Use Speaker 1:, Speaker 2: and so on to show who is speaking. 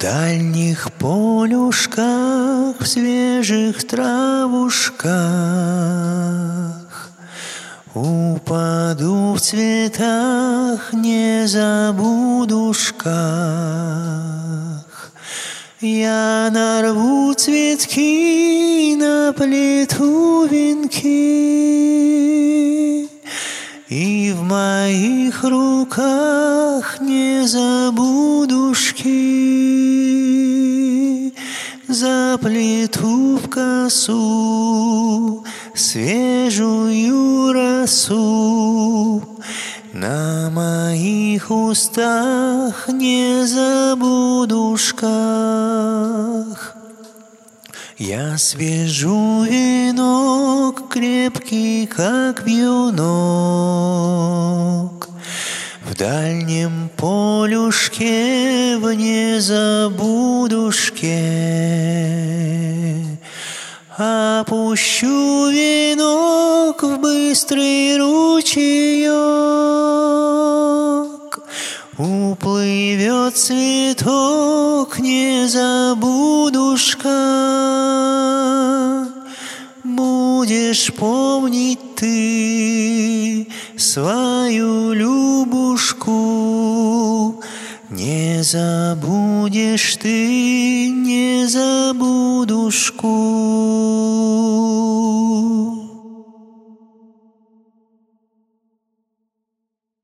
Speaker 1: дальних полюшках, в свежих травушках упаду в цветах, не забудушках. Я нарву цветки, наплету венки, и в моих руках не забудушки. Заплету в косу свежую росу, на моих устах не забудушках. Я свяжу венок, крепкий, как вьюнок, в дальнем полюшке, в незабудушке. Опущу венок в быстрый ручеек, уплывет цветок, незабудушка. Будешь помнить ты свою Любушку, не забудешь ты незабудушку.